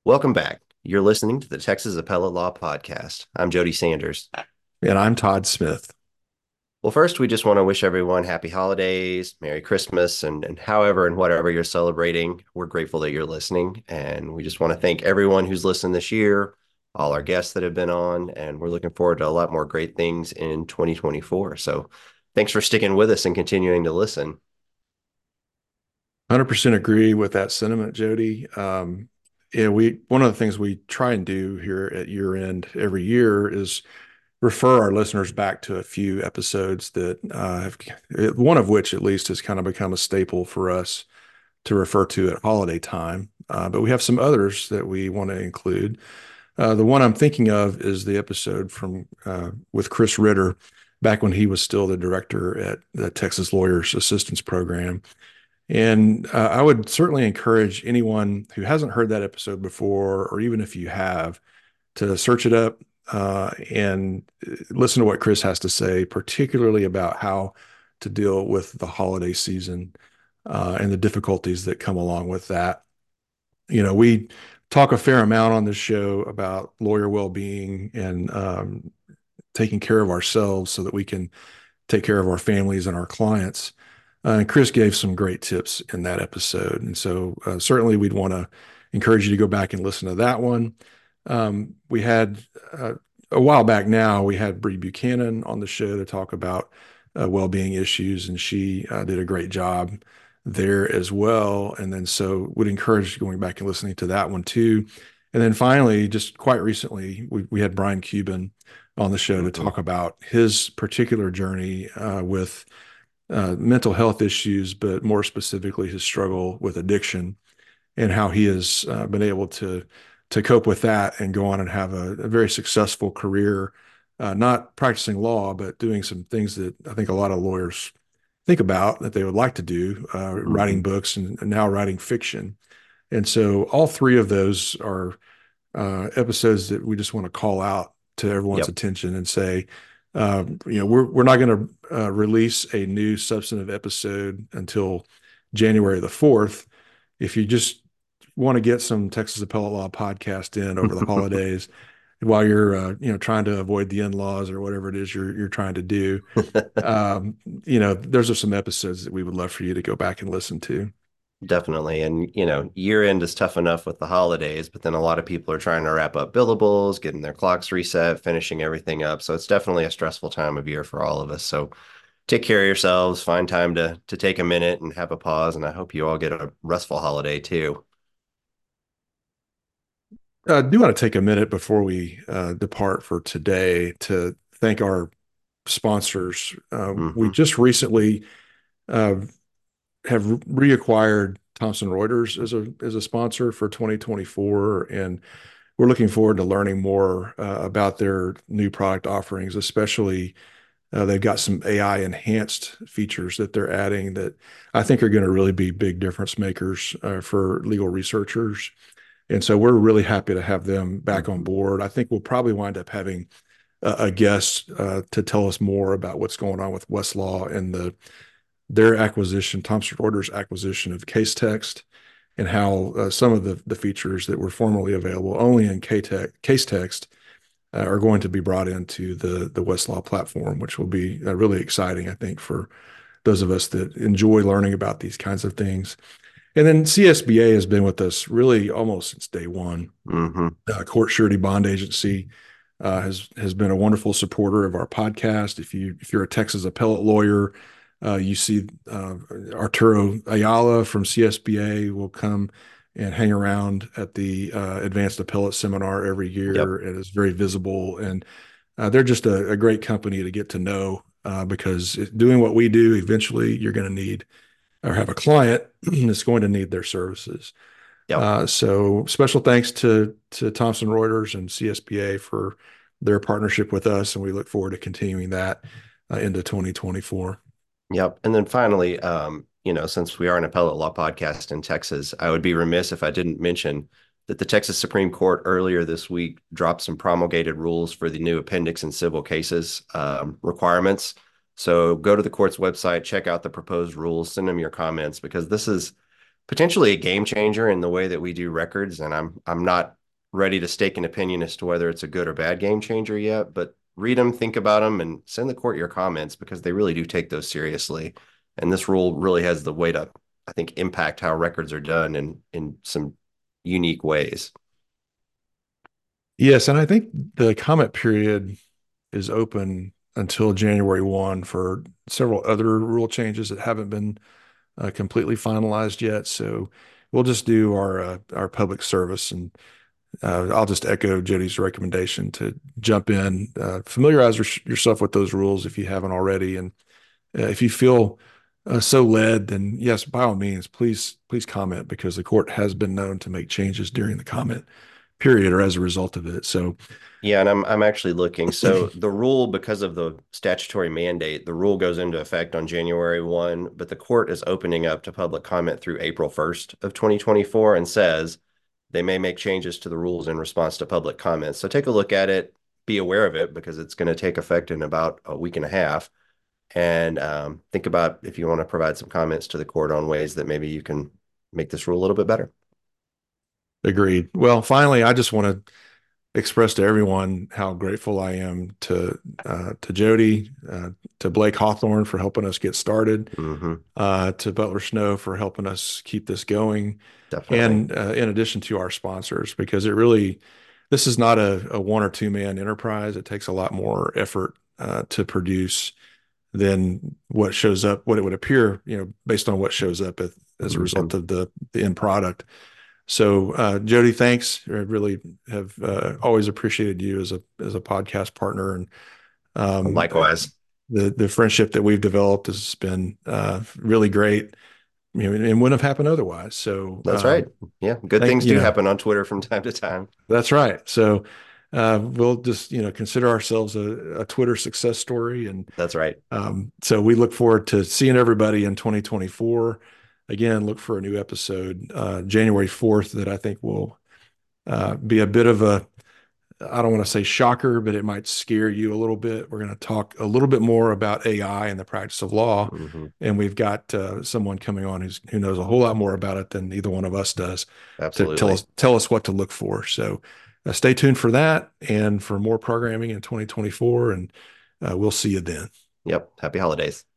Welcome back. You're listening to the Texas Appellate Law Podcast. I'm Jody Sanders. And I'm Todd Smith. Well, first, we just want to wish everyone happy holidays, Merry Christmas, and however and whatever you're celebrating. We're grateful that you're listening. And we just want to thank everyone who's listened this year, all our guests that have been on, and we're looking forward to a lot more great things in 2024. So thanks for sticking with us and continuing to listen. 100% agree with that sentiment, Jody. Yeah, we one of the things we try and do here at year end every year is refer our listeners back to a few episodes that have one of which at least has kind of become a staple for us to refer to at holiday time. But we have some others that we want to include. The one I'm thinking of is the episode from with Chris Ritter back when he was still the director at the Texas Lawyers Assistance Program. And I would certainly encourage anyone who hasn't heard that episode before, or even if you have, to search it up and listen to what Chris has to say, particularly about how to deal with the holiday season and the difficulties that come along with that. We talk a fair amount on this show about lawyer well-being and taking care of ourselves so that we can take care of our families and our clients. And Chris gave some great tips in that episode. And so certainly we'd want to encourage you to go back and listen to that one. We had a while back now, we had Bree Buchanan on the show to talk about well-being issues, and she did a great job there as well. And then so would encourage going back and listening to that one too. And then finally, just quite recently, we had Brian Cuban on the show to Mhm. talk about his particular journey with mental health issues, but more specifically his struggle with addiction and how he has been able to cope with that and go on and have a very successful career, not practicing law, but doing some things that I think a lot of lawyers think about that they would like to do, writing Mhm. books and now writing fiction. And so all three of those are episodes that we just want to call out to everyone's Yep. attention and say, we're not going to release a new substantive episode until January the 4th. If you just want to get some Texas Appellate Law podcast in over the holidays while you're trying to avoid the in-laws or whatever it is you're trying to do, those are some episodes that we would love for you to go back and listen to. Definitely. And, year end is tough enough with the holidays, but then a lot of people are trying to wrap up billables, getting their clocks reset, finishing everything up. So it's definitely a stressful time of year for all of us. So take care of yourselves, find time to take a minute and have a pause. And I hope you all get a restful holiday too. I do want to take a minute before we depart for today to thank our sponsors. We Hmm. just recently uh, have reacquired Thomson Reuters as a sponsor for 2024, and we're looking forward to learning more about their new product offerings. Especially, they've got some AI enhanced features that they're adding that I think are going to really be big difference makers for legal researchers. And so we're really happy to have them back on Hmm. board. I think we'll probably wind up having a guest to tell us more about what's going on with Westlaw and their acquisition, Thomson Reuters acquisition of Casetext, and how some of the features that were formerly available only in Casetext are going to be brought into the Westlaw platform, which will be really exciting, I think, for those of us that enjoy learning about these kinds of things. And then CSBA has been with us really almost since day one. Hmm. Court Surety Bond Agency has been a wonderful supporter of our podcast. If you're a Texas appellate lawyer, you see Arturo Ayala from CSBA will come and hang around at the Advanced Appellate Seminar every Yep. year and is very visible. And they're just a great company to get to know because doing what we do, eventually you're going to need or have a client that's going to need their services. Yep. So special thanks to Thomson Reuters and CSBA for their partnership with us, and we look forward to continuing that into 2024. Yep. And then finally, since we are an appellate law podcast in Texas, I would be remiss if I didn't mention that the Texas Supreme Court earlier this week dropped some promulgated rules for the new appendix in civil cases requirements. So go to the court's website, check out the proposed rules, send them your comments because this is potentially a game changer in the way that we do records. And I'm not ready to stake an opinion as to whether it's a good or bad game changer yet, but read them, think about them, and send the court your comments because they really do take those seriously. And this rule really has the way to, I think, impact how records are done in some unique ways. Yes, and I think the comment period is open until January 1 for several other rule changes that haven't been completely finalized yet. So we'll just do our public service, and I'll just echo Jody's recommendation to jump in, familiarize yourself with those rules if you haven't already, and if you feel so led, then yes, by all means, please comment because the court has been known to make changes during the comment period or as a result of it. So Yeah, and I'm actually looking. So the rule, because of the statutory mandate, the rule goes into effect on January 1, but the court is opening up to public comment through April 1st of 2024 and says they may make changes to the rules in response to public comments. So take a look at it, be aware of it because it's going to take effect in about a week and a half. And think about if you want to provide some comments to the court on ways that maybe you can make this rule a little bit better. agreed. Well, finally, I just want to express to everyone how grateful I am to Jody, to Blake Hawthorne for helping us get started, Hmm. to Butler Snow for helping us keep this going, Definitely. and in addition to our sponsors, because this is not a one or two man enterprise. It takes a lot more effort to produce than what shows up, what it would appear, based on what shows up as a result Hmm. of the end product. So, Jody, thanks. I really have always appreciated you as a podcast partner, and Likewise. the friendship that we've developed has been really great. And wouldn't have happened otherwise. So, That's right. Yeah, good thank things do happen on Twitter from time to time. that's right. So, we'll just consider ourselves a Twitter success story, and That's right. so we look forward to seeing everybody in 2024. Again, look for a new episode January 4th that I think will be a bit of I don't want to say shocker, but it might scare you a little bit. We're going to talk a little bit more about AI and the practice of law. Hmm. And we've got someone coming on who knows a whole lot more about it than either one of us does to Absolutely. tell us what to look for. So stay tuned for that and for more programming in 2024. And we'll see you then. Yep. Happy holidays.